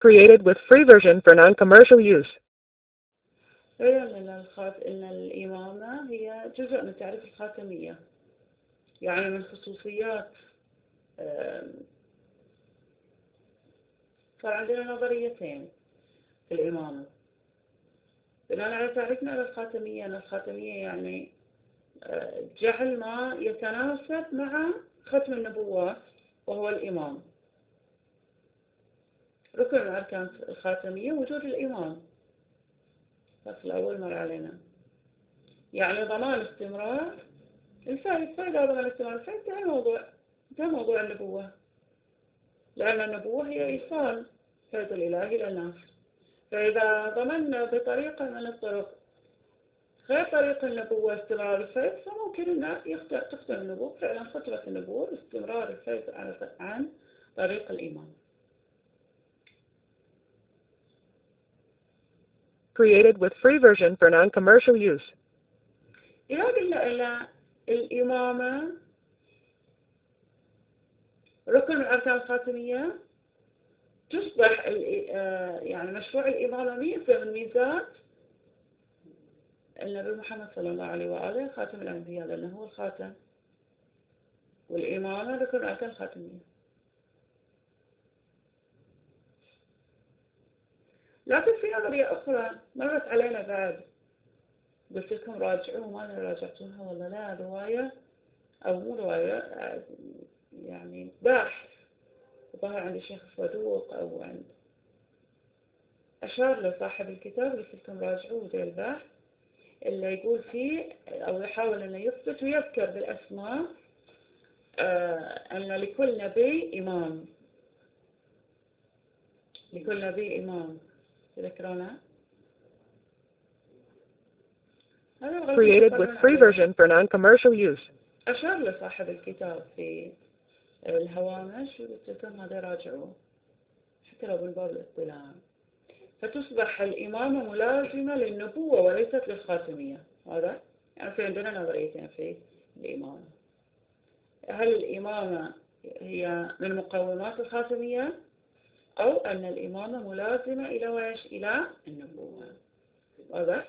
Created with free version for non-commercial use. إن الإمامة هي جزء من تعريف الخاتمية، يعني من خصوصيات. صار عندنا نظريتين في الإمامة بناء على تعريفنا للخاتمية. أن الخاتمية يعني جعل ما يتناسب مع ختم النبوات وهو الإمام. ركن من أركان الخاتمية وجود الإمام، بس الأول مر علينا، يعني ضمان استمرار الفائدة. ضمان استمرار الفائدة ده موضوع النبوة، لأن النبوة هي إيصال فيض الإلهي للناس. فإذا ضمننا بطريقة من الطرق غير طريق النبوة استمرار الفيض، فممكن أن تختم النبوة. فعلا ختمت النبوة باستمرار الفيض عن طريق الإمام. Created with free version for non-commercial use. إذا قلنا إلى الإمامة ركن من أركان الخاتمية، تصبح يعني مشروع الإمامة من ميزات النبي محمد صلى الله عليه وآله خاتم الأنبياء، لأنه هو الخاتم، والإمامة ركن من أركان الخاتمية. لكن في نظرية أخرى مرت علينا بعد، قلت لكم راجعوه، ما راجعتوها ولا لا، رواية أو مو رواية، يعني بحث ظهر عند الشيخ الصدوق أو عند أشار لصاحب الكتاب، قلت لكم راجعوه ذي البحث اللي يقول فيه أو يحاول أنه يثبت ويذكر بالأسماء أن لكل نبي إمام، لكل نبي إمام. تذكرونه؟ Created with free version for non-commercial use. أشار لصاحب الكتاب في الهوامش وقلت لكم هذا راجعوه حتى لو بالباب الاطلاع. فتصبح الإمامة ملازمة للنبوة وليست للخاتمية. هذا يعني في عندنا نظريتين في الإمامة. هل الإمامة هي من مقومات الخاتمية، أو أن الإمامة ملازمة إلى ويش؟ إلى النبوة. واضح؟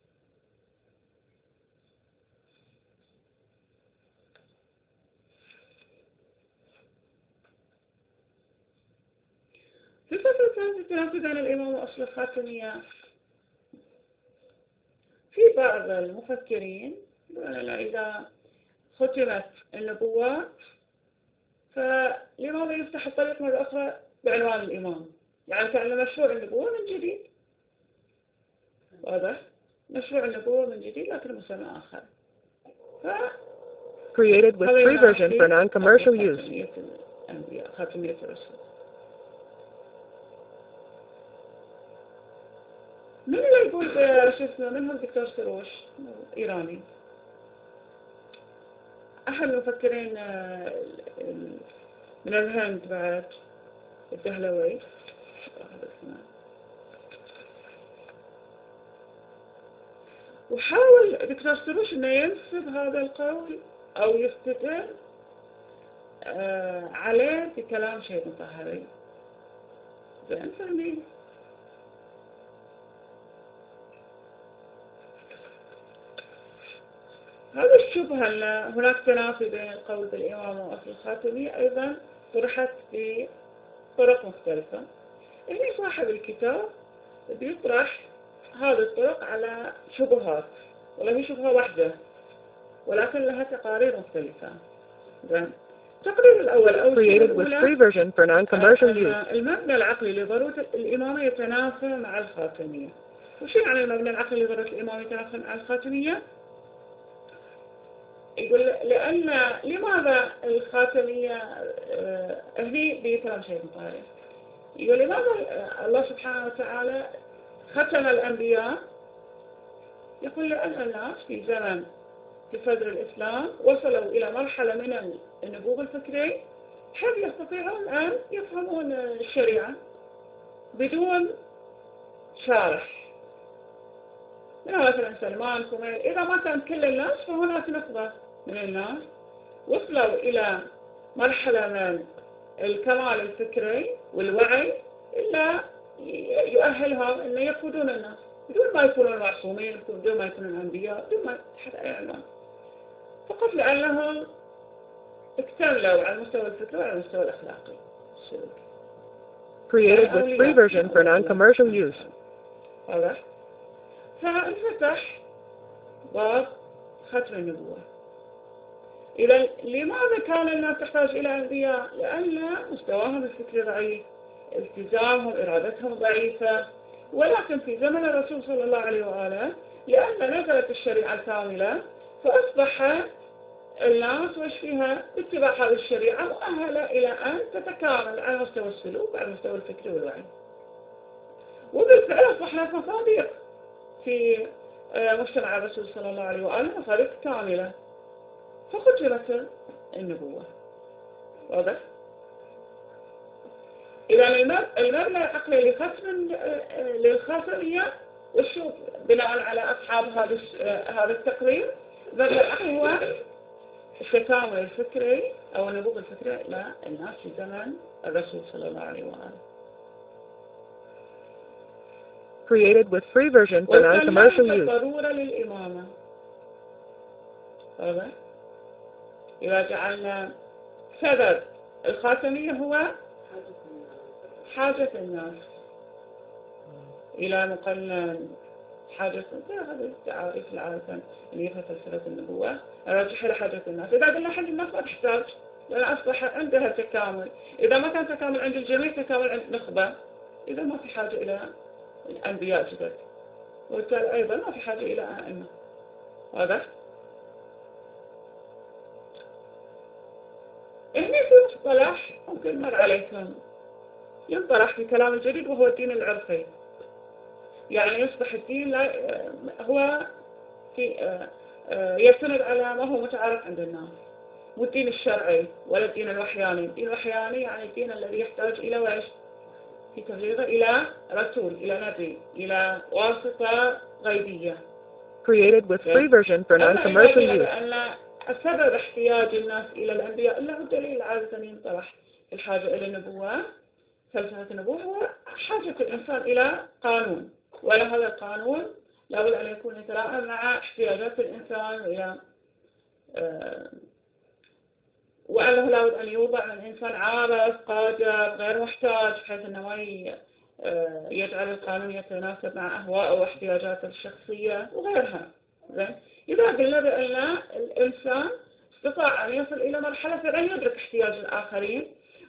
في فترة كانت التنافس عن الإمامة وأصل الخاتمية. في بعض المفكرين يقولون إذا ختمت النبوات فلماذا يفتح الطريق مرة أخرى بعنوان الإمام؟ يعني كأن مشروع النبوة من جديد. واضح؟ مشروع النبوة من جديد لكن مسمى آخر. Created with free version for non-commercial use. خاتمية الرسل. من اللي يقول شو اسمه؟ من هو الدكتور سروش؟ إيراني، أحد المفكرين من الهند بعد، الدهلوي. وحاول دكتور سروش أنه ينسب هذا القول أو يستدل عليه بكلام شيخ طهري. زين فهمين؟ هذا الشبهة أن هناك تنافي بين القول بالإمامة وأصل الخاتمية أيضا طرحت بطرق مختلفة. هنا صاحب الكتاب بيطرح هذه الطرق على شبهات، ولا هي شبهة واحدة ولكن لها تقارير مختلفة. التقرير الأول Created with free version for non-commercial use. المبنى العقلي لضرورة الإمامة يتنافى مع الخاتمية. وش يعني المبنى العقلي لضرورة الإمامة يتنافى مع الخاتمية؟ يقول لأن لماذا الخاتمية هني بكلام شيخ طارق، يقول لماذا الله سبحانه وتعالى ختم الأنبياء؟ يقول لأن الناس في زمن في صدر الإسلام وصلوا إلى مرحلة من النبوغ الفكري حيث يستطيعون أن يفهمون الشريعة بدون شارح. مثلا سلمان كوميل، إذا ما كان كل الناس فهناك نخبة من الناس وصلوا إلى مرحلة من الكمال الفكري والوعي إلا يؤهلهم أن يقودون الناس بدون ما يكونون معصومين، بدون ما يكونون أنبياء، بدون ما تحت أي عنوان، فقط لأنهم اكتملوا على المستوى الفكري وعلى المستوى الأخلاقي السلوكي. Created with free version for non-commercial use. هذا فانفتح باب ختم النبوة. إذا لماذا كان الناس تحتاج إلى أنبياء؟ لأن مستواهم الفكري ضعيف، التزامهم إرادتهم ضعيفة، ولكن في زمن الرسول صلى الله عليه وآله لأن نزلت الشريعة الكاملة فأصبح الناس وش فيها اتباع هذه الشريعة مؤهلة إلى أن تتكامل على مستوى السلوك وعلى مستوى الفكر والوعي. وبالفعل أصبحنا مصادق في مجتمع الرسول صلى الله عليه وآله، مصادق كاملة، فختمت النبوة. واضح؟ إذا المبنى العقلي للخاتمية وشوف بناء على أصحاب هذا التقرير، المبنى العقلي هو التكامل الفكري أو النبوغ الفكري للناس في زمن الرسول صلى الله عليه وآله. Created with free version for non-commercial use. ضرورة للإمامة. هذا إذا جعلنا سبب الخاتمية هو حاجة الناس إلى مقنن حاجة، هذه التعاريف العادة اللي هي فلسفة النبوة راجح إلى حاجة الناس. إذا قلنا حاجة الناس ما تحتاج، لأن أصبح عندها تكامل. إذا ما كان تكامل عند الجميع، تكامل عند نخبة، إذا ما في حاجة إلى الأنبياء جدد، وبالتالي أيضا ما في حاجة إلى أئمة. واضح؟ هنا في مصطلح ممكن مر عليكم ينطرح في كلام الجديد، وهو الدين العرفي. يعني يصبح الدين هو يستند على ما هو متعارف عند الناس، مو الدين الشرعي ولا الدين الوحياني. الدين الوحياني يعني الدين الذي يحتاج إلى وش؟ في تبليغه إلى رسول، إلى نبي، إلى واسطة غيبية. Created with free version for non-commercial use. أن السبب احتياج الناس إلى الأنبياء له دليل عادة ينطرح الحاجة إلى النبوة. فلسفة النبوة هو حاجة الإنسان إلى قانون، ولا هذا القانون لابد أن يكون يتلائم مع احتياجات الإنسان وأنه لابد أن يوضع الإنسان عارف قادر غير محتاج، بحيث أنه ما يجعل القانون يتناسب مع أهواءه واحتياجاته الشخصية وغيرها. إذا قلنا بأن الإنسان استطاع أن يصل إلى مرحلة فعلا يدرك احتياج الآخرين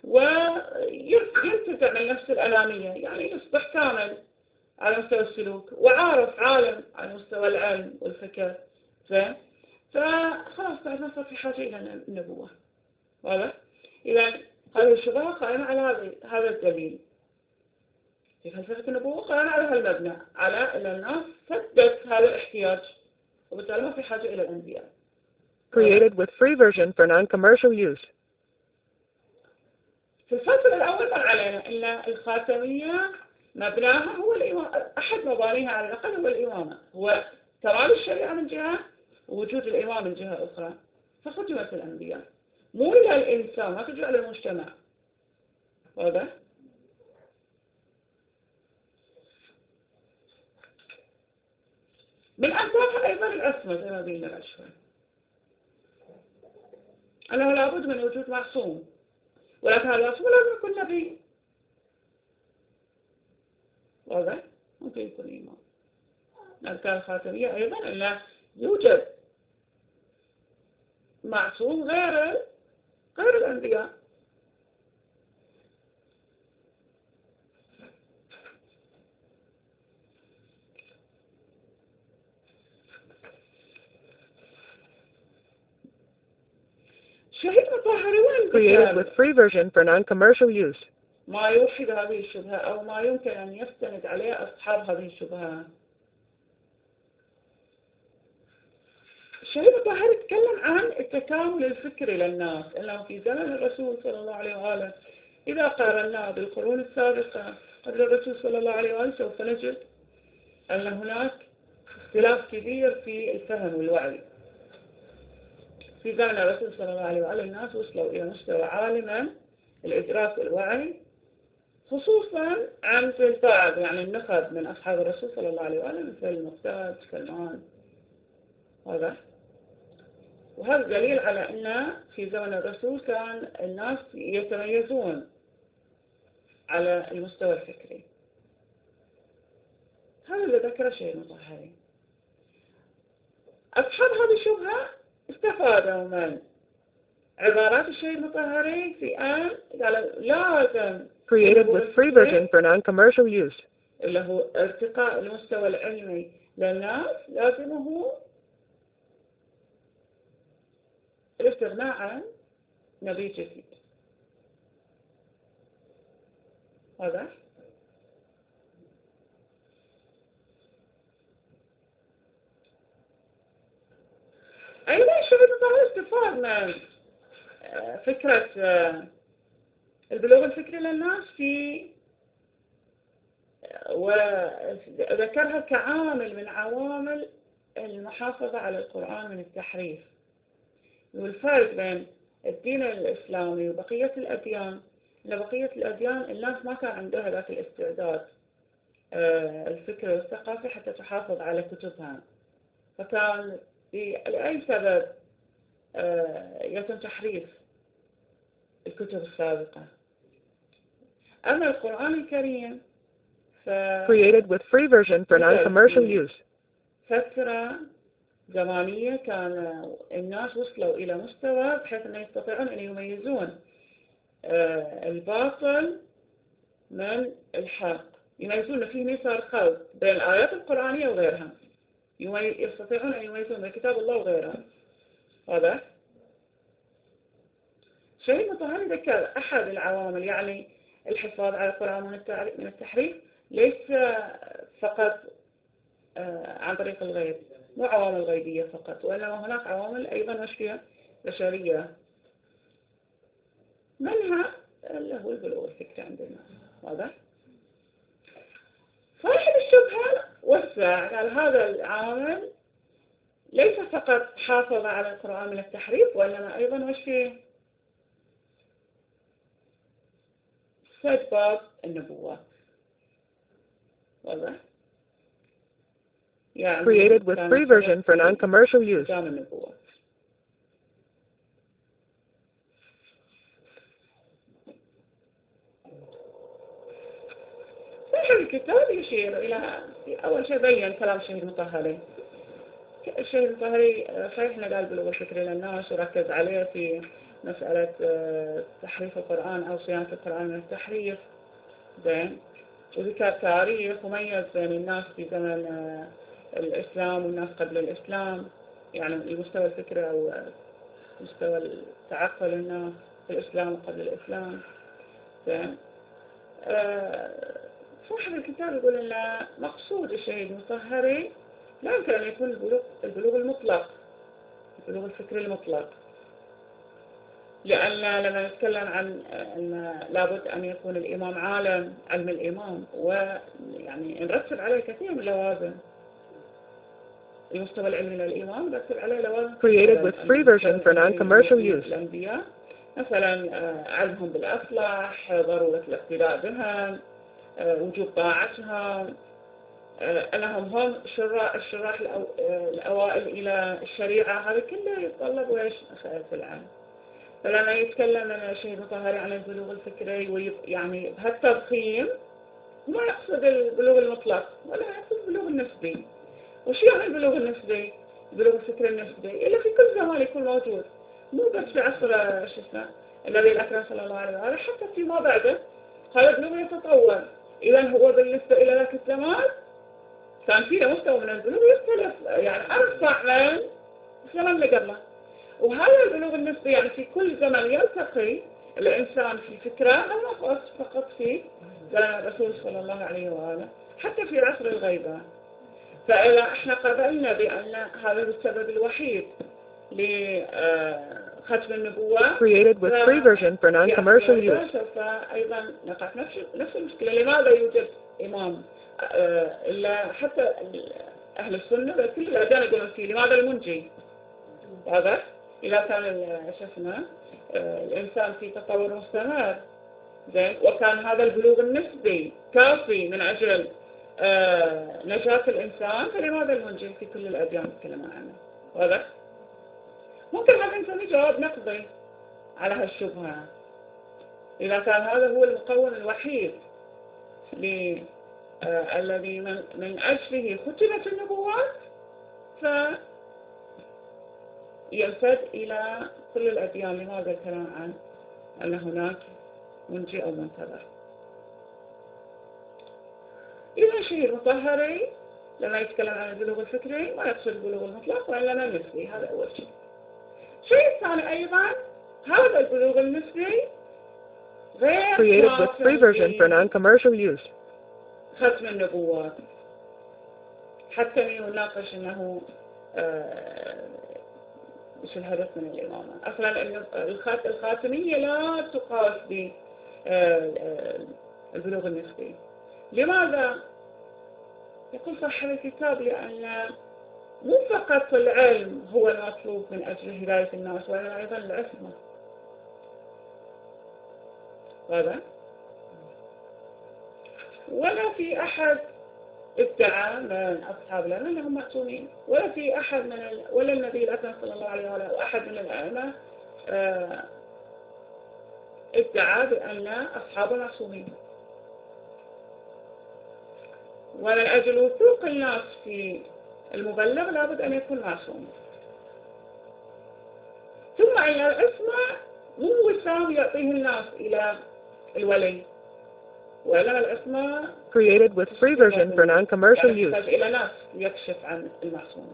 وينتزع من نفس الأنانية، يعني يصبح كامل على مستوى السلوك وعارف عالم على مستوى العلم والفكر، فخلاص بعد ما صار في حاجة إلى النبوة. واضح؟ إذا هذه الشبهة قائمة على هذا الدليل. في فلسفة النبوة قائمة على هذا المبنى، على أن الناس سدت هذا الاحتياج، وبالتالي ما في حاجة إلى الأنبياء. Created with free version for non-commercial use. في الفصل الأول مر علينا أن الخاتمية مبناها هو الإمامة، أحد مبانيها على الأقل هو الإمامة، هو كمال الشريعة من جهة ووجود الإمام من جهة أخرى. فختمت الأنبياء مو إلى الإنسان، ما ترجع للمجتمع. واضح؟ من أسبابها أيضا العصمة زي ما قلنا قبل شوي، أنه لابد من وجود معصوم، ولكن هذا العصمة لازم يكون نبي. واضح؟ ممكن يكون إمام. أركان الخاتمية أيضا أنه يوجد معصوم غير الأنبياء. شهيد مطهري وين Created with free version for non-commercial use. ما يوحد هذه الشبهة أو ما يمكن أن يستند عليه أصحاب هذه الشبهة. شهيد مطهري يتكلم عن التكامل الفكري للناس، أنه في زمن الرسول صلى الله عليه وآله إذا قارناه بالقرون السابقة قبل الرسول صلى الله عليه وآله سوف نجد أن هناك اختلاف كبير في الفهم والوعي. في زمن الرسول صلى الله عليه وآله الناس وصلوا إلى مستوى عالما الإدراك والوعي خصوصا عند البعض يعني النخب من أصحاب الرسول صلى الله عليه وآله مثل المقداد سلمان هذا. وهذا دليل على أن في زمن الرسول كان الناس يتميزون على المستوى الفكري. هذا اللي ذكره الشيخ المطهري. أصحاب هذه الشبهة استفادوا من عبارات الشيخ المطهري في أن قال لازم Created with free version for non-commercial use. اللي هو ارتقاء المستوى العلمي للناس لازمه الاستغناء عن نبي جديد. هذا أيضا الشيخ المطهري استفاد من فكرة البلوغ الفكري للناس في وذكرها كعامل من عوامل المحافظة على القرآن من التحريف. والفرق بين الدين الإسلامي وبقية الأديان إن بقية الأديان الناس ما كان عندها ذاك الاستعداد الفكري والثقافي حتى تحافظ على كتبها، فكان لأي سبب يتم تحريف الكتب السابقة. أما القرآن الكريم Created with free version for non-commercial use. فترة زمانية كان الناس وصلوا إلى مستوى بحيث أن يستطيعون أن يميزون الباطل من الحق، يميزون فيه مسار خلط بين الآيات القرآنية وغيرها، يستطيعون أن يميزون بين كتاب الله وغيرها. هذا الشيخ المطهري ذكر أحد العوامل يعني الحفاظ على القرآن من التحريف ليس فقط عن طريق الغيب، مو عوامل غيبية فقط، وإنما هناك عوامل أيضا بشرية منها اللي هو البلوغ الفكري عند الناس. هذا صاحب الشبهة وسع قال هذا العامل ليس فقط حافظ على القرآن من التحريف، وإنما أيضا سد باب النبوات. واضح؟ يعني Created with free version for non-commercial use. صاحب الكتاب يشير إلى أول شيء بين كلام الشيخ المطهري. الشيخ المطهري صحيح قال بلوغ الفكري للناس وركز عليه في مسألة تحريف القرآن أو صيانة القرآن من التحريف، زين، وذكر تاريخ وميز بين الناس في زمن الإسلام والناس قبل الإسلام، يعني المستوى الفكري أو مستوى التعقل الناس في الإسلام وقبل الإسلام. زين، صاحب الكتاب يقول إن مقصود الشيخ المطهري لا يمكن أن يكون البلوغ المطلق، البلوغ الفكري المطلق، لأن لما نتكلم عن أن لابد أن يكون الإمام عالم علم الإمام، ويعني نرتب عليه كثير من اللوازم. المستوى العلمي للإمام نرتب عليه لوازم. Created with free version for non-commercial use. الأنبياء مثلا علمهم بالأصلح، ضرورة الاقتداء بهم، وجوب طاعتهم، أنهم هم الشراح الأوائل إلى الشريعة. هذا كله يتطلب ويش مسائل في العلم. فلما يتكلم الشيخ المطهري عن البلوغ الفكري ويعني بهالتضخيم ما يقصد البلوغ المطلق ولا يقصد البلوغ النسبي. وش يعني البلوغ النسبي؟ البلوغ الفكري النسبي إلا في كل زمان يكون موجود، مو بس في عصر النبي الأكرم صلى الله عليه وآله، حتى فيما بعده هذا البلوغ يتطور. إذا هو بالنسبة إلى ذاك الزمان كان فيه مستوى من البلوغ يختلف، يعني أرفع من الزمن اللي قبله. وهذا البلوغ النسبي يعني في كل زمن يلتقي الإنسان في فكرة، أو فقط في زمن الرسول صلى الله عليه وآله، حتى في عصر الغيبة. فإذا احنا قبلنا بأن هذا السبب الوحيد لختم النبوة Created with free version for non-commercial use. فأيضا نقع نفس المشكلة. لماذا يوجد إمام إلا حتى أهل السنة بل كل الأديان يقولون فيه؟ لماذا المنجي؟ هذا إذا كان شفنا الإنسان في تطور مستمر زين، وكان هذا البلوغ النسبي كافي من أجل نجاة الإنسان، فلماذا المنجي في كل الأديان يتكلمون عنه؟ واضح؟ ممكن هذا نسميه جواب نقضي على هالشبهة. إذا كان هذا هو المقوم الوحيد الذي من أجله ختمت النبوات، فينفذ إلى كل الأديان. لماذا الكلام عن أن هناك منجي أو منتظر؟ إذا شيء المطهري لما يتكلم عن البلوغ الفكري ما يقصد البلوغ المطلق وإنما النسبي، هذا أول شيء. الشيء الثاني أيضا هذا البلوغ النسبي غير created with free version for non-commercial use. ختم النبوات. حتى يناقش أنه مش الهدف من الإمامة. أصلا الخاتمية لا تقاس بالبلوغ النسبي. لماذا؟ يقول صاحب الكتاب لأن مو فقط العلم هو المطلوب من أجل هداية الناس، وإنما أيضا العصمة. هذا ولا في أحد ادعى من أصحاب لنا أنهم معصومين، ولا في أحد ولا النبي الأكرم صلى الله عليه وسلم وأحد من الأئمة ادعى بأن أصحابه معصومين. ومن أجل وثوق الناس في المبلغ لابد أن يكون معصوم. ثم أن العصمة مو وسام يعطيه الناس إلى الولي، وإنما العصمة created with free version for non-commercial use. يحتاج إلى ناس يكشف عن المعصوم،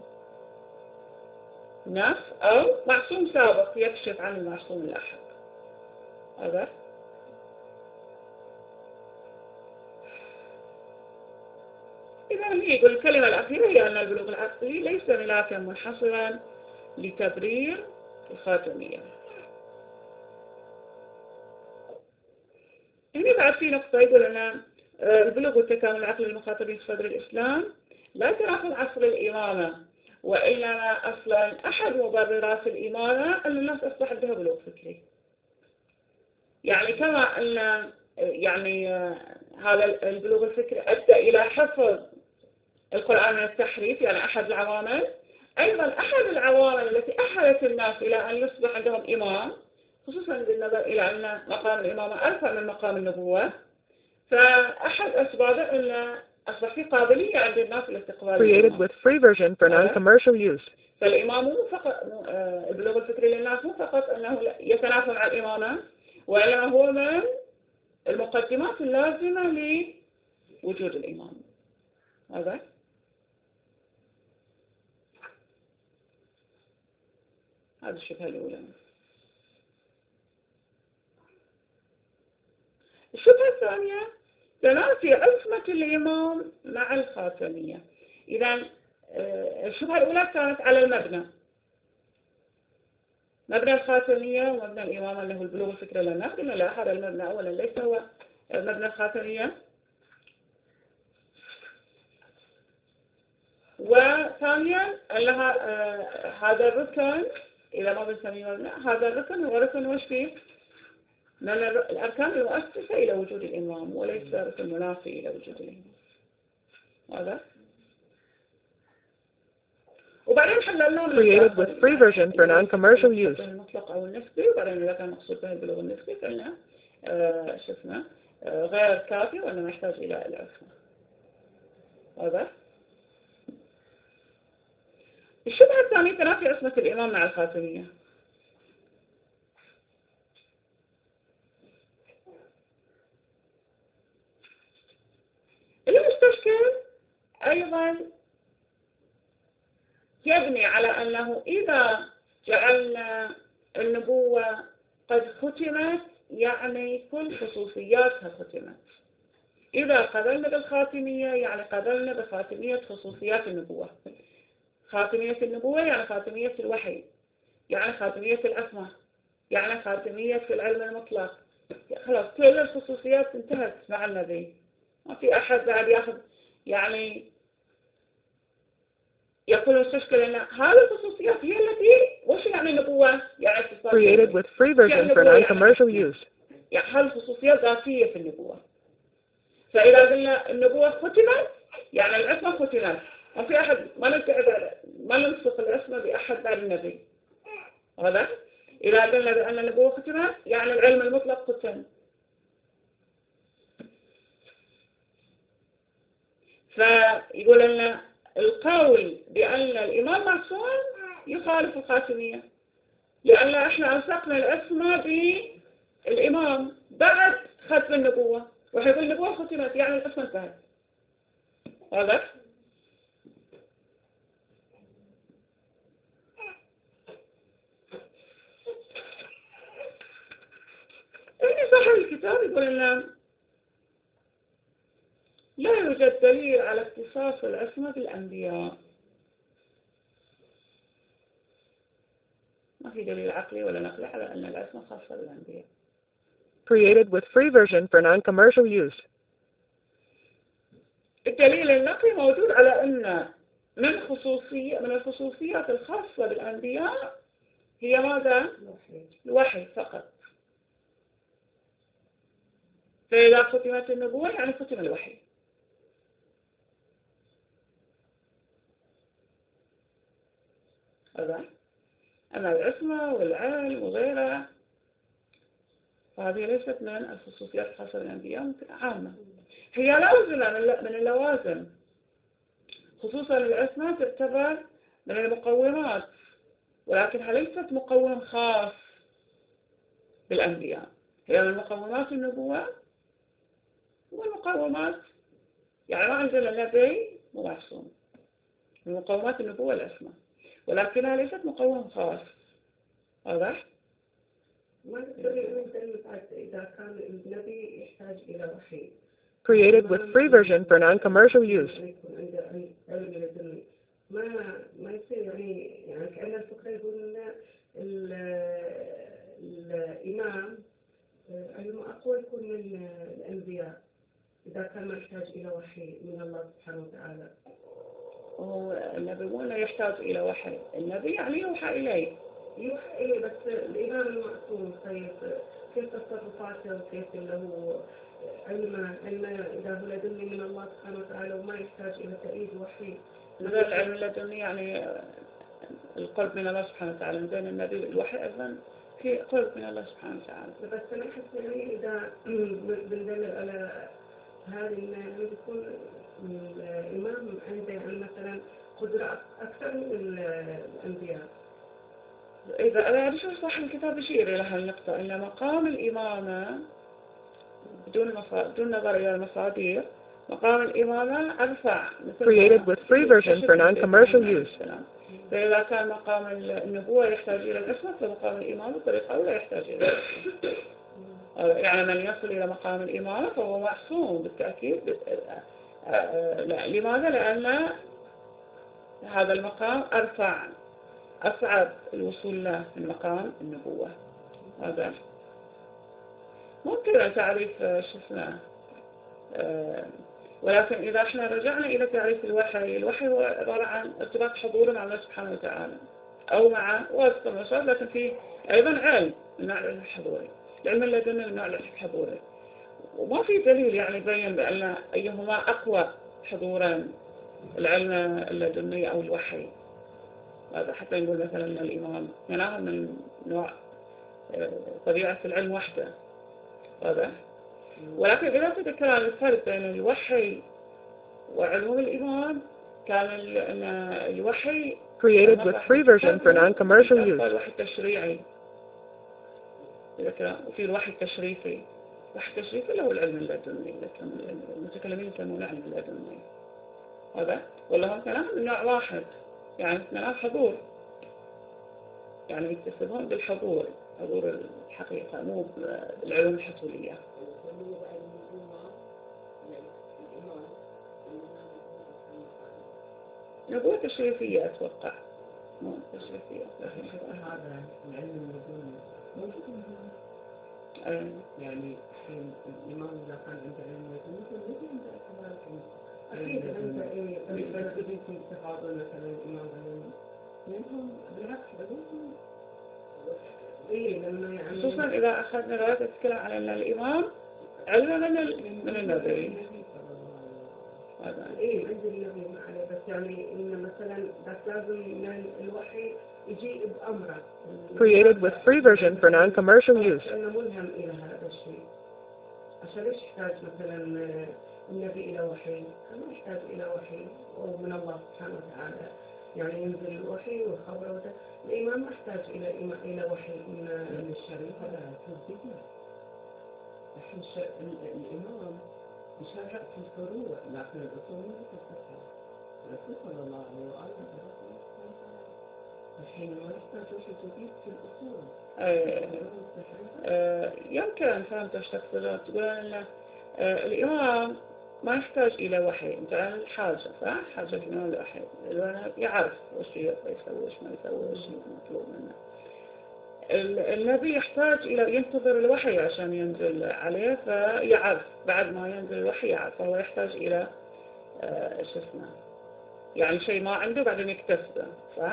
ناس أو معصوم سابق يكشف عن المعصوم اللاحق. هذا إذا يقول الكلمة الأخيرة هي أن البلوغ العقلي ليس ملاكا منحصرا لتبرير الخاتمية. هنا بعد في نقطة يقول أن البلوغ والتكامل العقلي المخاطبين في صدر الإسلام لا تناقض عصر الإمامة، وإنما أصلا أحد مبررات الإمامة أن الناس أصبح عندها بلوغ فكري. يعني كما أن يعني هذا البلوغ الفكري أدى إلى حفظ القرآن من التحريف، يعني أحد العوامل، أيضا أحد العوامل التي أحدت الناس إلى أن يصبح عندهم إمام، خصوصا بالنظر إلى أن مقام الإمامة أرفع من مقام النبوة، فأحد أسبابه أن أصبح في قابلية عند الناس لاستقبال created with free version for non-commercial use. فالإمام مو فقط البلوغ الفكري للناس مو فقط أنه يتنافى مع الإمامة، وإنما هو من المقدمات اللازمة لوجود الإمام. هذا الشبهة الأولى. الشبهة الثانية تنافي عصمة الإمام مع الخاتمية. إذا الشبهة الأولى كانت على المبنى، مبنى الخاتمية ومبنى الإمامة اللي هو البلوغ الفكري للناس. قلنا لا، هذا المبنى أولا ليس هو مبنى الخاتمية، وثانيا أنها هذا الركن إذا ما بنسميه مبنى، هذا الركن هو ركن وشفي من الأركان المؤسسة إلى وجود الإمام، وليس ركن منافي إلى وجود الإمام. هذا وبعدين حللنا created with free version for non-commercial use. المطلق أو النسبي، وبعدين إذا كان مقصود به البلوغ النسبي فإنه شفنا غير كافي وأنه يحتاج إلى العصمة. هذا الشبهة الثانية تنافي عصمة الإمام مع الخاتمية. المستشكل أيضا يبني على أنه إذا جعلنا النبوة قد ختمت يعني كل خصوصياتها ختمت. إذا قبلنا بالخاتمية يعني قبلنا بخاتمية خصوصيات النبوة. خاتمية النبوة يعني خاتمية الوحي، يعني خاتمية العصمة، يعني خاتمية العلم المطلق. خلاص كل الخصوصيات انتهت مع النبي، ما في أحد بعد يأخذ. يعني يقول المستشكل أن هذه الخصوصيات هي التي وش يعني النبوة؟ يعني created with free version for non-commercial use. يعني هذه الخصوصية ذاتية في النبوة. فإذا قلنا النبوة ختمت يعني العصمة ختمت، ما في أحد ما ننسخ العصمة بأحد بعد النبي. هذا إذا قلنا بأن النبوة ختمت يعني العلم المطلق ختم. فيقول لنا القول بأن الإمام معصوم يخالف الخاتمية، لأن احنا ألصقنا العصمة بالإمام بعد ختم النبوة، وحيث النبوة ختمت يعني العصمة انتهت. هذا صاحب الكتاب يقول لنا لا يوجد دليل على اختصاص العصمة بالأنبياء. ما في دليل عقلي ولا نقلي على أن العصمة خاصة بالأنبياء. Created with free version for non-commercial use. الدليل النقلي موجود على أن من الخصوصيات الخاصة بالأنبياء هي ماذا؟ الوحي فقط. فإذا ختمت النبوة يعني ختم الوحي. هذا أما العصمة والعلم وغيرها فهذه ليست من الخصوصيات الخاصة بالأنبياء، عامة. هي لازمة من اللوازم، خصوصا العصمة تعتبر من المقومات، ولكنها ليست مقوم خاص بالأنبياء. هي من مقومات النبوة والمقومات، يعني ما عندنا نبي مو معصوم، من مقومات النبوة العصمة، ولكنها ليست مقوم خاص. واضح؟ ما نقدر إذا كان النبي يحتاج إلى وحي. Created with free version for non-commercial use. ما يصير يعني كأن الفكرة يقول الإمام علم أقوى يكون من الأنبياء إذا كان ما يحتاج إلى وحي من الله سبحانه وتعالى. النبي مو يحتاج إلى وحي، النبي يعني يوحى إليه. يوحى إليه، بس الإمام المعصوم كيف تصرفاته وكيف له علم إذا هو لدني من الله سبحانه وتعالى وما يحتاج إلى تأييد وحي. هذا العلم اللدني يعني القرب من الله سبحانه وتعالى، من بين النبي والوحي أيضا في قرب من الله سبحانه وتعالى. بس أنا أحس يعني إذا بندل على هذه إنه يكون الإمام عنده مثلا قدرة أكثر من الأنبياء. إذا أنا أشوف صاحب الكتاب يشير إلى هالنقطة أن مقام الإمامة بدون نظر إلى المصادر، مقام الإمامة أرفع. Created with free version for non-commercial use. فإذا كان مقام النبوة يحتاج إلى العصمة، فمقام الإمامة بطريقة لا يحتاج إلى العصمة. يعني من يصل إلى مقام الإمامة فهو معصوم بالتأكيد. لا، لماذا؟ لأن هذا المقام أصعب الوصول له من مقام النبوة. هذا ممكن تعريف شفنا، ولكن إذا احنا رجعنا إلى تعريف الوحي هو عبارة عن ارتباط حضور مع الله سبحانه وتعالى أو مع واسطة المشاهد، لكن فيه أيضا علم من نوع الحضوري، العلم اللدني من نوع الحضوري، وما في دليل يعني يبين بأن أيهما أقوى حضورا، العلم اللدني أو الوحي. هذا حتى نقول مثلا أن الإمام مناهم من نوع طبيعة العلم وحده. هذا ولكن إذا تذكر عن الفرق بين الوحي وعلوم الإمام، كان الوحي Created with free version for non-commercial use. الوحي التشريعي، وفي الوحي التشريفي. الوحي التشريفي له العلم اللدني، المتكلمين يسمونه العلم اللدني. هذا والله هم كلام من نوع واحد، يعني اثنين حضور، يعني يكتسبون بالحضور، حضور الحقيقة مو بالعلوم الحصولية. نبوة تشريفية أتوقع، مو تشريفية. هذا العلم اللدني يعني الإمام إذا كان عنده علم لدني أكيد أنت يمكن تفاضل مثلا الإمام علم منهم بالعكس علوم إيه لما يعني خصوصا إذا أخذنا رواية تتكلم على أن الإمام علم من النبي. إيه عند النبي ما عليه، بس يعني إن مثلا بس لازم من الوحي يجي بأمره. Created with free version for non-commercial use. أنا ملهم إلى هذا الشيء. عشان ليش يحتاج مثلا النبي إلى وحي؟ ما يحتاج إلى وحي ومن الله سبحانه وتعالى يعني ينزل الوحي والخبر الإمام ما يحتاج إلى وحي من الشريعة. هذا تصديقنا. الإمام يشرع في الفروع لكن الأصول ما تتصل. الرسول صلى الله عليه وآله الحين ما يحتاج شيء جديد في الأصول. يمكن أن فهمت ايش تقصد. تقول أن الإمام ما يحتاج إلى وحي. أنت الحاجة صح؟ حاجة الإمام الوحي. يعرف وش يسوي وش ما يسوي وش مطلوب منه. النبي يحتاج إلى ينتظر الوحي عشان ينزل عليه فيعرف. بعد ما ينزل الوحي يعرف. فهو يحتاج إلى إيش اسمه يعني شيء ما عنده بعدين يكتسبه صح؟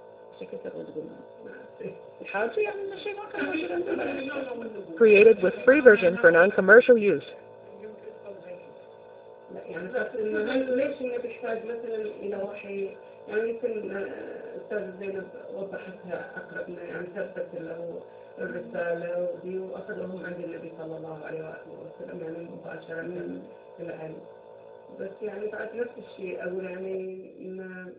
Created with free version for non-commercial use. يعني ليش النبي يحتاج مثلا إلى وحي؟ يعني يمكن أستاذ زينب وضحتها أقربنا يعني ثبت له الرسالة ودي وأخذهم عند النبي صلى الله عليه وسلم يعني مباشرة في العلم. بس يعني بعد نفس الشيء أقول يعني إن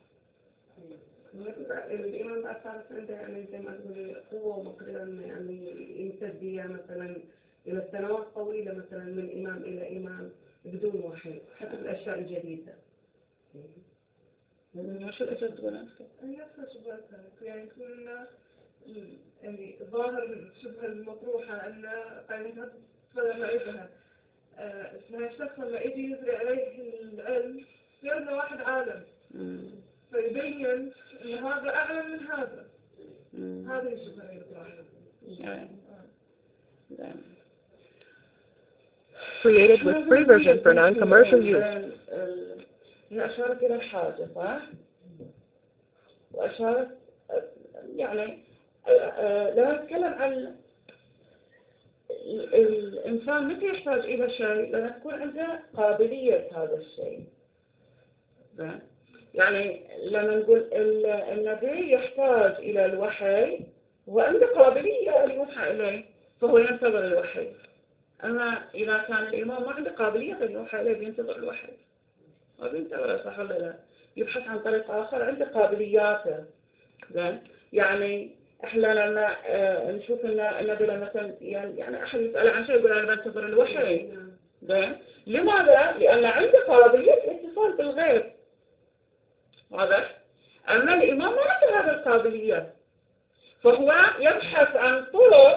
الإمام بعد صارت عنده يعني زي ما تقول قوة ومقدرة يعني يمتد بها مثلا إلى سنوات طويلة مثلا من إمام إلى إمام بدون وحي حتى الأشياء الجديدة. شو الأشياء تقول أنت؟ نفس شبهتها يعني كلنا يعني ظاهر الشبهة المطروحة أن قائمة بدل ما يبها اسمها الشخص لما يجي يزرع عليه العلم يرمى واحد عالم فيبين أن هذا أعلم من هذا. هذه الشبهة المطروحة. Created with free version for non-commercial use. هي أشارت إلى الحاجة صح؟ وأشارت يعني لما نتكلم عن الإنسان متى يحتاج إلى شيء لما تكون عنده قابلية هذا الشيء. يعني لما نقول النبي يحتاج إلى الوحي وعنده قابلية أن يوحى إليه فهو ينتظر الوحي. أما إذا كان الإمام ما عنده قابلية أن يوحى إليه بينتظر الوحي ما بينتظر صح ولا لا؟ يبحث عن طريق آخر عنده قابلياته. يعني إحنا لما نشوف إن النبي مثلا يعني أحد يسأل عن شيء يقول أنا بنتظر الوحي. لماذا؟ لأن عنده قابلية الاتصال بالغيب. هذا أما الإمام ما عنده هذه القابلية فهو يبحث عن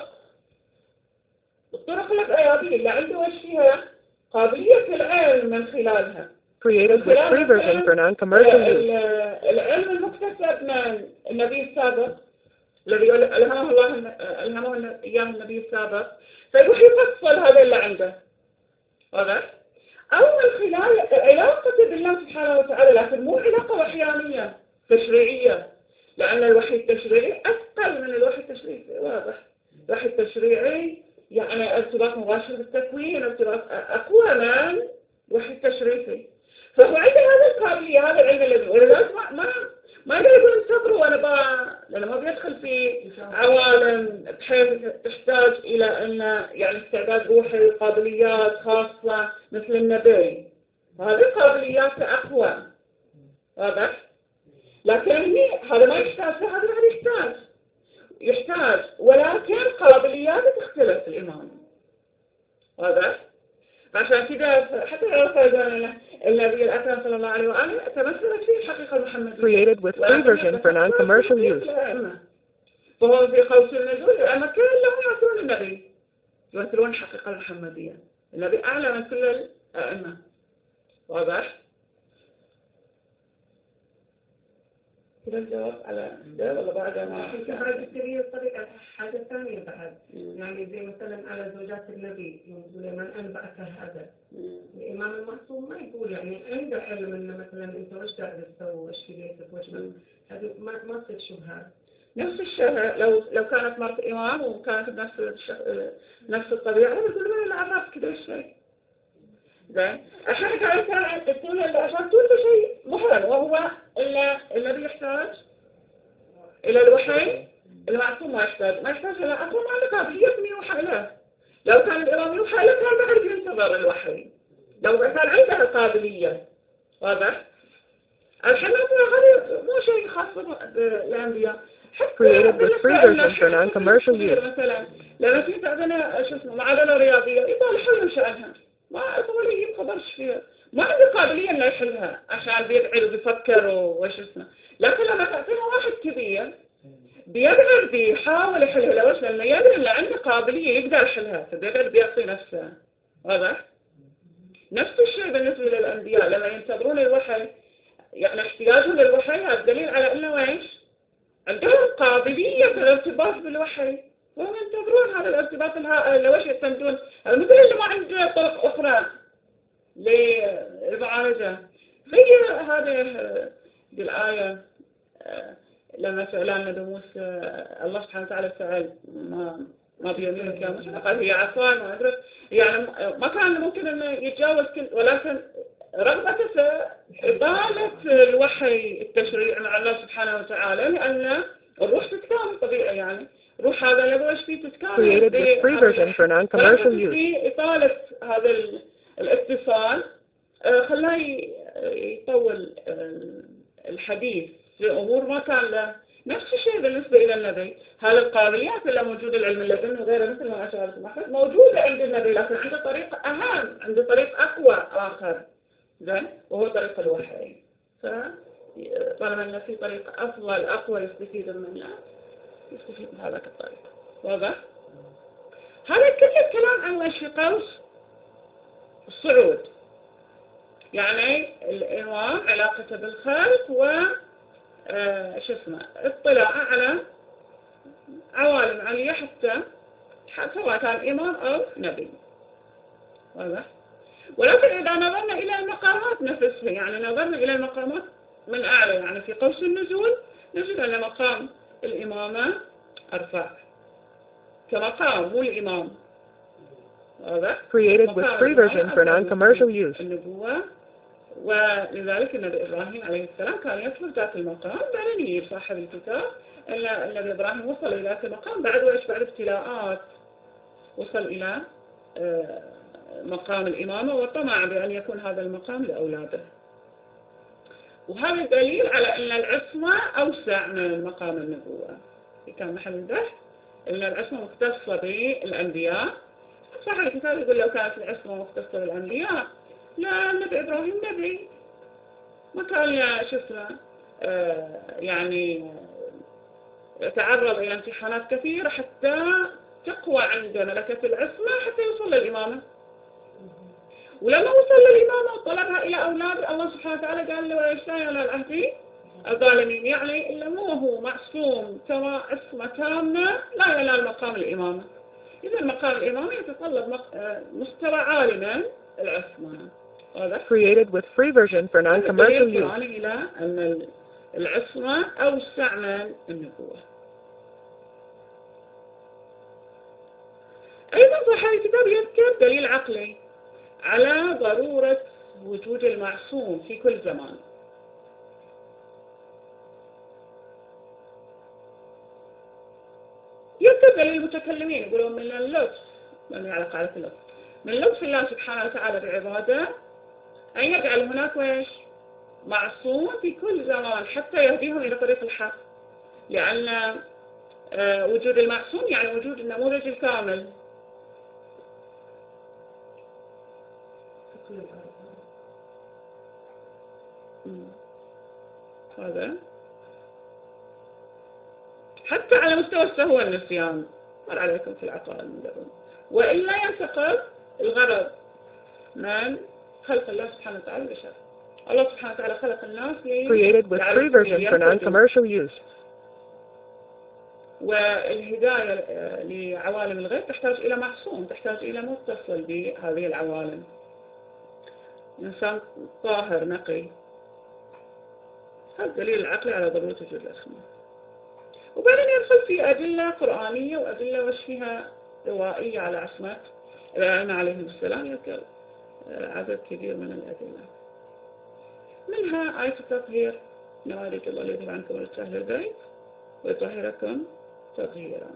الطرق الغيابية اللي عنده وش فيها قابلية العلم من خلالها. Created with free version for non-commercial use. العلم المكتسب من النبي السابق الذي ألهمه الله أيام النبي السابق فيروح يفصل هذا اللي عنده. هذا أو من خلال علاقته بالله سبحانه وتعالى لكن مو علاقة وحيانية تشريعية لأن الوحي التشريعي أثقل من الوحي التشريعي. واضح الوحي التشريعي يعني ارتباط مباشر بالتكوين ارتباط أقوى من الوحي التشريعي فهو عنده هذا القابلية هذا العلم الذي ولذلك ما يقول انتظروا لأنه ما بيدخل في عوالم بحيث تحتاج إلى أن يعني استعداد روحي وقابليات خاصة مثل النبي هذه قابليات أقوى. واضح لكن هذا ما يحتاج هذا ما يحتاج ولكن قابلياته تختلف الإمام. واضح عشان كده حتى النبي الأكرم صلى الله عليه وآله تمثلت فيه الحقيقة المحمدية. Created with free version for non-commercial use. فهو في خوف النزول أما كلهم يمثلون النبي يمثلون الحقيقة المحمدية. النبي أعلى من كل الأئمة. واضح كده الجواب على ده ولا بعد ما هذه السرية طريقة حاجة ثانية بعد يعني زي مثلا على زوجات النبي يقول من أنبأك هذا. الإمام المعصوم ما يقول يعني عنده علم إنه مثلا أنت وش قاعد تسوي وش في بيتك وش هذه ما تصير شبهات. نفس الشيء لو كانت مرت إمام وكانت نفس الطبيعة بيقول له لا عرفت كذا شيء زين. عشان كان تقول عشان تقول شيء محرم، وهو الذي يحتاج إلى الوحي. المعصوم ما يحتاج إلى أصلا ما عنده قابلية من يوحى له. لو كان الإمام يوحى له كان بعد ينتظر الوحي لو كان عنده القابلية. واضح؟ الحين هذا مو شيء خاص بالأنبياء. Created with free version for non-commercial use. مثلا لما في عندنا شو اسمه معادلة رياضية يبغى يحل مشانها ما ولا يقدرش فيها، ما عنده قابلية إنه يحلها عشان بيدعي وبيفكر وش اسمه. لكن لما تعطيه واحد كبير بيقدر بيحاول يحلها لوش لأنه يدري إنه عنده قابلية يقدر يحلها فبيقدر بيعطي نفسه. واضح؟ نفس الشيء بالنسبة للأنبياء لما ينتظرون الوحي، يعني احتياجهم للوحي هذا دليل على إنه ويش عندهم قابلية في الارتباط بالوحي وهم ينتظرون هذا الارتباط الهائل. لوش يعتمدون مثل اللي ما عنده طرق أخرى للمعالجة زي هذه بالآية لما سألان نبي موسى الله سبحانه وتعالى سأل ما بيمينك يا موسى قال هي عصاي ما أدري يعني ما كان ممكن أنه يتجاوز كل، ولكن رغبته في إطالة الوحي التشريع مع الله سبحانه وتعالى لأن الروح تتكامل طبيعي يعني روح هذا يبغى فيه تتكامل في إطالة هذا الاتصال خلاه يطول الحديث في أمور ما كان له. نفس الشيء بالنسبة إلى النبي، هذه القابليات اللي موجودة العلم اللدني وغيره مثل ما أشارت محمد موجودة عند النبي لكن عنده طريق أهم، عنده طريق أقوى آخر زين وهو طريق الوحي. فطالما أن في طريق أفضل أقوى يستفيد منه يستفيد من هذا الطريق. واضح؟ هذا كل الكلام عن وش قوس الصعود، يعني الإمام علاقته بالخلق و شو اسمه اطلاع على عوالم عليا حتى سواء كان إمام أو نبي. واضح؟ ولكن إذا نظرنا إلى المقامات نفسها يعني نظرنا إلى المقامات من أعلى يعني في قوس النزول نجد أن مقام الإمامة أرفع كمقام مو الإمام. واضح؟ Created with free version for non-commercial use. النبوة ولذلك النبي إبراهيم عليه السلام كان يطلب ذات المقام بعدين يجيب صاحب الكتاب النبي إبراهيم وصل إلى ذات المقام بعد ابتلاءات وصل إلى مقام الإمامة وطمع بأن يكون هذا المقام لأولاده. وهذا دليل على أن العصمة أوسع من مقام النبوة. كان محل البحث أن العصمة مختصة بالأنبياء. صاحب الكتاب يقول لو كانت العصمة مختصة بالأنبياء لا النبي إبراهيم نبي ما كان يعني يتعرض إلى امتحانات كثيرة حتى تقوى عنده ملكة العصمة حتى يوصل للإمامة. ولما وصل للإمامة وطلبها إلى أولاد الله سبحانه وتعالى قال له ويشتاي على العهد الظالمين يعني إلا مو هو معصوم كما عصمة تامة لا ينال مقام الإمامة. إذا مقام الإمامة يتطلب مستوى عالي من العصمة. Created with free version for non-commercial use. إلى أن العصمة أوسع من النبوة. أيضا صاحب الكتاب يذكر دليل عقلي على ضرورة وجود المعصوم في كل زمان. يذكر دليل المتكلمين يقولون من اللطف من على قاعدة اللطف من لطف الله سبحانه وتعالى بعباده أن يجعل هناك ويش معصوم في كل زمان حتى يهديهم إلى طريق الحق. لأن وجود المعصوم يعني وجود النموذج الكامل. هذا حتى على مستوى السهو والنسيان مر عليكم في العقائد من قبل وإلا ينتقل الغرض من خلق الله سبحانه وتعالى البشر. الله سبحانه وتعالى خلق الناس Created with free version for non-commercial use. والهداية لعوالم الغيب تحتاج إلى معصوم تحتاج إلى متصل بهذه العوالم إنسان طاهر نقي. هذا دليل العقلي على ضرورة وجود الأسماء. وبعدين يدخل في أدلة قرآنية وأدلة وش فيها روائية على عصمة الأئمة عليهم السلام. يذكر عدد كبير من الأدلة، منها آية التطهير: إنما يريد الله ليذهب عنكم رجس أهل البيت ويطهركم تطهيرا.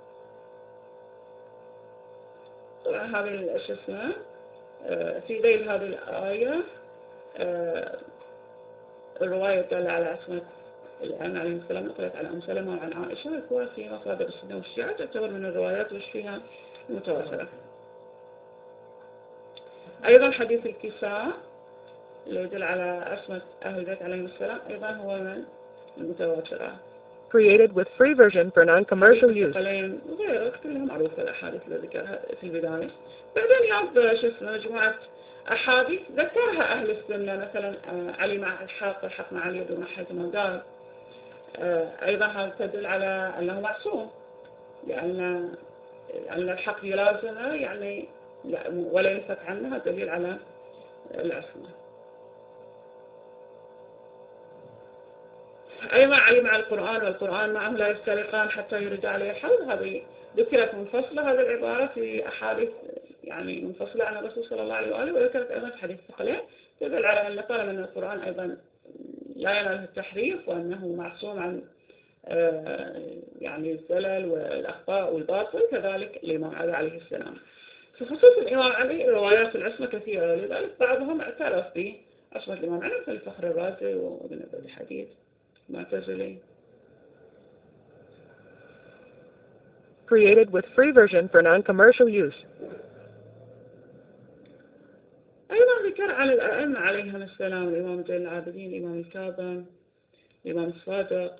طبعا هذه شو اسمه في ذيل هذه الآية الرواية الدالة على عصمة الأئمة عليهم السلام نقلت عن أم سلمة وعن عائشة، والكوى في مصادر السنة والشيعة تعتبر من الروايات وش فيها متواترة. أيضا حديث الكساء اللي يدل على عصمة أهل البيت عليهم السلام أيضا هو من المتواترة. Created with free version for non-commercial use. وغيره كلها معروفة الأحاديث اللي ذكرها في البداية. بعدين ياب شو اسمه مجموعة أحاديث ذكرها أهل السنة، مثلا علي مع الحق مع علي دون حيث ما قال. أيضا هذا تدل على أنه معصوم، لأن الحق يلازمه يعني ولا ينفك عنها، دليل على العصمة. أيضا علي مع القرآن والقرآن معه لا يفترقان حتى يرد عليه الحوض. هذه ذكرت منفصلة، هذه العبارة في أحاديث يعني منفصلة عن الرسول صلى الله عليه وآله، وذكرت أيضا في حديث الثقلين تدل على أن طالما أن القرآن أيضا لا ينال التحريف وأنه معصوم عن يعني الزلل والأخطاء والباطل، كذلك الإمام علي عليه السلام. في خصوص الإمام علي روايات العصمة كثيرة، لذلك بعضهم اعترف بعصمة الإمام علي مثل الفخر الرازي وابن أبي الحديد معتزلي. Created with free version for non-commercial use. أيضا ذكر على الأئمة عليهم السلام: الإمام زين العابدين، الإمام الكاظم، الإمام الصادق،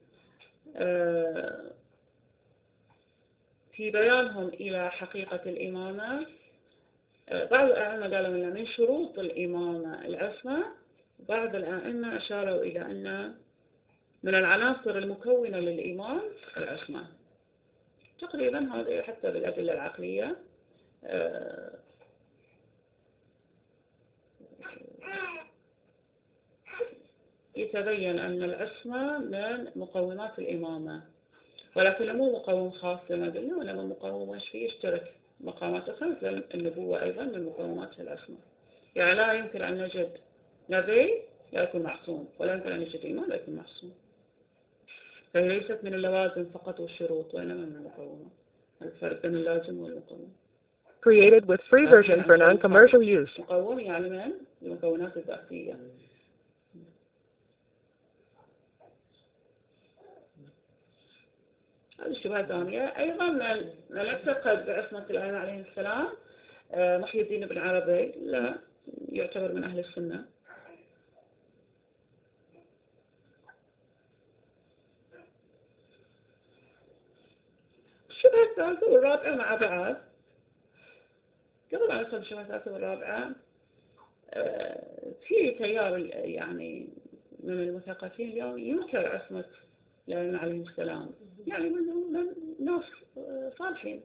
في بيانهم إلى حقيقة الإمامة. بعض الأئمة قالوا أن من شروط الإمامة العصمة، بعض الأئمة أشاروا إلى أن من العناصر المكونة للإمام العصمة. تقريبا هذا حتى بالأدلة العقلية يتبين أن العصمة من مقومات الإمامة، ولكن مو مقوم خاص كما قلنا، وإنما مقوم وش فيه يشترك مقامات الخمس، لأن النبوة أيضا من مقومات العصمة. يعني لا يمكن أن نجد نبي لا يكون معصوم، ولا يمكن أن نجد إمام لا يكون معصوم. فهي ليست من اللوازم فقط والشروط، وإنما من المقومات. الفرق بين اللازم والمقوم. Created with free version for non-commercial use. مقوم يعني من المكونات الذاتية. هذه الشبهة الثانية. أيضا من اعتقد بعصمة الأئمة عليهم السلام محي الدين بن عربي، لا يعتبر من أهل السنة. الشبهة الثالثة والرابعة مع بعض. قبل أن ندخل الشبهة الثالثة والرابعة، في تيار يعني من المثقفين اليوم ينكر عصمة الأئمة عليهم السلام، يعني من ناس صالحين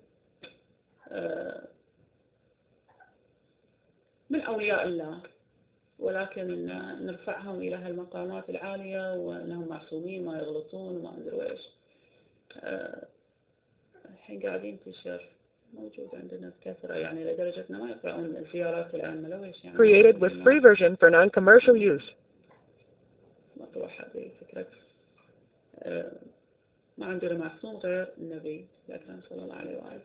من أولياء الله، ولكن نرفعهم إلى هالمقامات العالية وأنهم معصومين ما يغلطون وما أدري إيش. الحين قاعدين تنتشر موجود عندنا بكثرة، يعني لدرجة إنه ما يقرأون زيارات الأئمة لو إيش يعني. Created with free version for non-commercial use. مطروحة هذه فكرة ما عندنا معصوم غير النبي الأكرم صلى الله عليه وآله.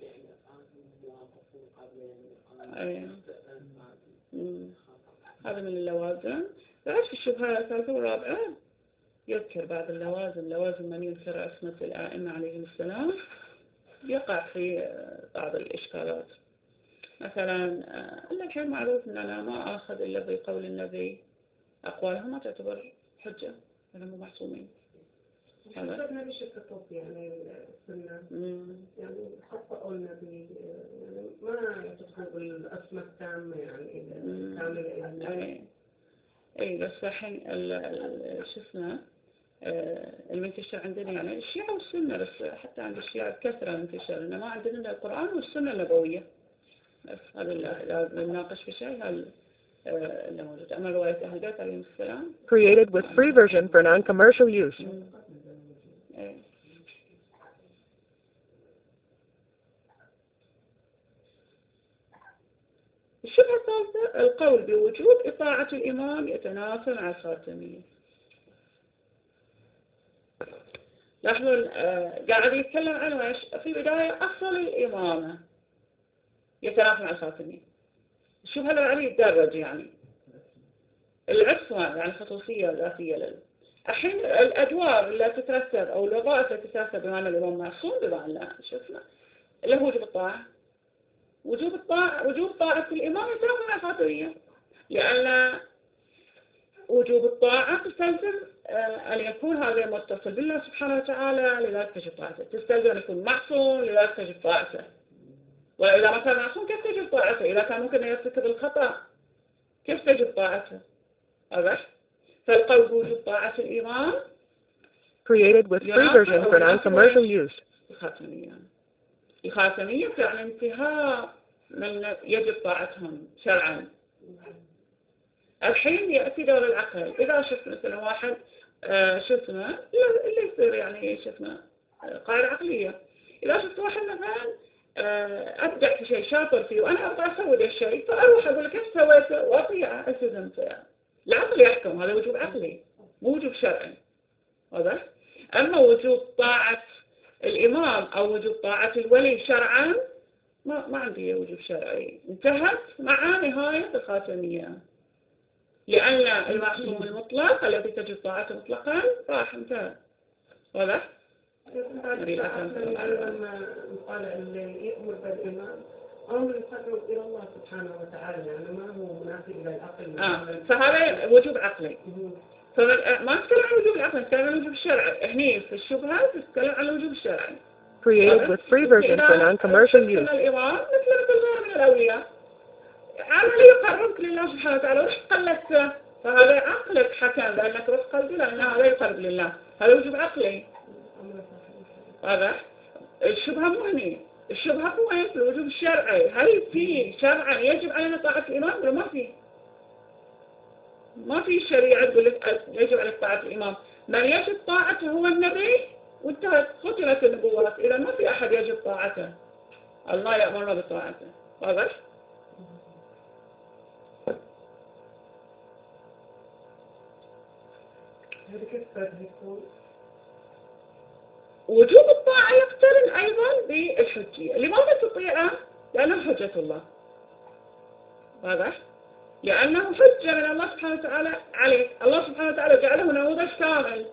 هذا من اللوازم. بعد في الشبهة الثالثة والرابعة يذكر بعض اللوازم، لوازم من ينكر عصمة الأئمة عليهم السلام يقع في بعض الإشكالات. مثلا الحين معروف أننا ما أخذ إلا بقول النبي، أقوالهم ما تعتبر حجة لأنهم معصومين. هذا ما بيشككوا يعني السنة، يعني خطأوا النبي، يعني ما يعتقدوا بالأسماء التامة يعني كاملة. أي بس الحين شو اسمه المنتشر عندنا يعني الشيعة والسنة، بس حتى عند الشيعة بكثرة منتشر، إنه ما عندنا إلا القرآن والسنة النبوية بس. هذا اللي نناقش في شيء هذا اللي موجود. أما رواية أهل البيت عليهم السلام Created with free version for non-commercial use. الشبهة الثالثة القول بوجوب إطاعة الإمام يتنافى مع الخاتمية. لاحظون قاعد يتكلم عنه في بداية أصل الإمامة يتنافى مع الخاتمية. الشبهة الأولى يتدرج يعني العصمة يعني خصوصية ذاتية الحين الأدوار اللي تترتب أو الوظائف اللي تترتب بمعنى الإمام معصوم بمعنى شفنا اللي هو وجوب الطاعة. وجوب طاعة الإمام يتنافى مع الخاتمية، لأن وجوب الطاعة تستلزم أن يكون هذا متصل بالله سبحانه وتعالى، لذلك تجب طاعته. تستلزم أن يكون معصوم، لذلك تجب طاعته. وإذا ما كان معصوم كيف تجب طاعته؟ إذا كان ممكن أن يرتكب الخطأ كيف تجب طاعته؟ هذا فالقول بوجوب طاعة الإمام Created with free version for non-commercial use. الخاتمية يعني انتهاء من يجب طاعتهم شرعا. الحين يأتي دور العقل. إذا شفت مثلا واحد شفنا اللي يصير يعني شفنا قاعدة عقلية. إذا شفت واحد مثلا أبدع في شيء شاطر فيه وأنا أبغى أسوي ذا الشيء، فأروح أقول كيف سويته وأطيع ألتزمته يعني. العقل يحكم، هذا وجوب عقلي مو وجوب شرعي. هذا أما وجوب طاعة الإمام أو وجوب طاعة الولي شرعا ما عندي وجوب شرعي. انتهت مع نهاية الخاتمية، لأن المعصوم المطلق الذي تجب طاعته مطلقا راح انتهى. هذا قال اللي يأمر بالإمام أمر يقرب إلى الله سبحانه وتعالى، يعني ما هو منافي إلى العقل. فهذا وجوب عقلي. فما نتكلم عن وجوب العقل، نتكلم عن وجوب الشرعي. هني في الشبهة نتكلم عن الوجوب الشرعي. Created with free version for non-commercial use. الإمام مثل غير من الأولياء عمل يقربك لله سبحانه وتعالى ورحت قلدته، فهذا عقلك حكم بأنك رحت قلده لأن هذا يقرب لله، هذا وجوب عقلي. هذا الشبهة مو هني، الشبهة هو في الوجوب الشرعي. هل في شرعا يجب علينا طاعة الإمام ولا ما في؟ ما في شريعة تقول لك يجب عليك طاعة الإمام. من يجب طاعته هو النبي وانتهت ختمت النبوات. إذا ما في أحد يجب طاعته، الله يأمرنا بطاعته. واضح؟ هذا كيف يكون؟ وجوب الطاعة يقترن أيضا بالحجية. لماذا تطيعه؟ لأنه حجة الله. واضح؟ لأنه حجة من الله سبحانه وتعالى عليك. الله سبحانه وتعالى جعله نموذج كامل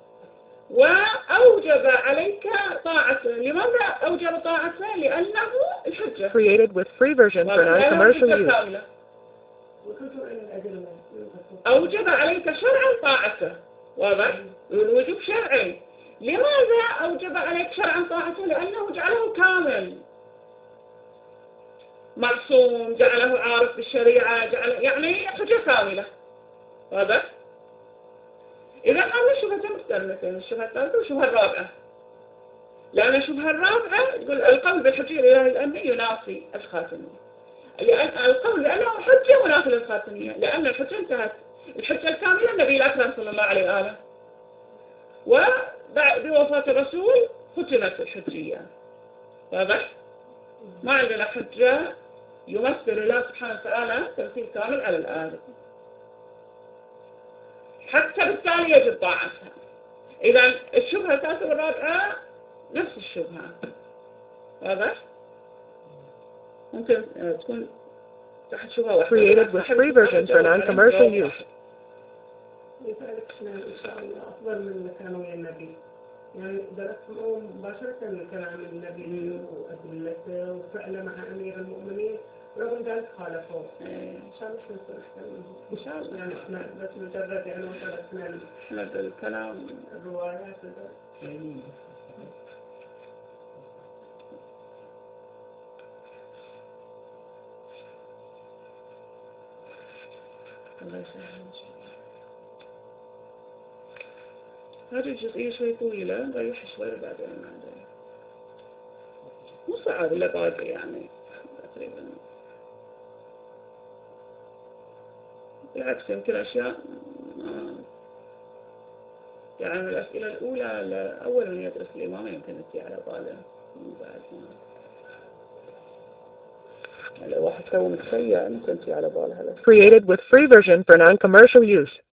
وأوجب عليك طاعته. لماذا أوجب طاعته؟ لأنه الحجة. Created with free version for non-commercial use. أوجب عليك شرعا طاعته. واضح؟ الوجوب شرعي. لماذا أوجب عليك شرعا طاعته؟ لأنه جعله كامل معصوم، جعله عارف بالشريعة، يعني حجة كاملة. واضح؟ إذا هذه الشبهة مختلفتين، الشبهة الثالثة والشبهة الرابعة. لأن الشبهة الرابعة تقول القول بالحجية لله الأمني ينافي الخاتمية. القول بأنه حجة منافي للخاتمية، لأن الحجة انتهت. الحجة الكاملة النبي الأكرم صلى الله عليه وآله، وبعد وفاة الرسول ختمت الحجية. واضح؟ ما عندنا حجة يمثل الله سبحانه وتعالى تمثيل كامل على الآلة، حتى بالتالي يجب طاعتها. إذا الشبهة الثالثة والرابعة نفس الشبهة. واضح؟ ممكن تكون تحت شبهة واحدة. Created with free version for non-commercial use. لذلك إن شاء الله أفضل من اللي كانوا ويا النبي، يعني درسوا مباشرة كلام النبي وأدلته وفعله مع أمير المؤمنين، رغم ذلك خالفوه. إن شاء الله نكون أحسن منهم. إن شاء الله. يعني إحنا بس مجرد يعني وصلتنا الكلام الروايات الله يسلمك. هذه الجزئية شوي طويلة، نريح شوي بعدين عندنا. مو صعب إلا باقي يعني تقريبا. بالعكس يمكن أشياء يعني الأسئلة الأولى أول من يدرس الإمامة يمكن تجي على باله من بعد. لو واحد سوى متخيل ممكن في على بالها. Created with free version for non-commercial use.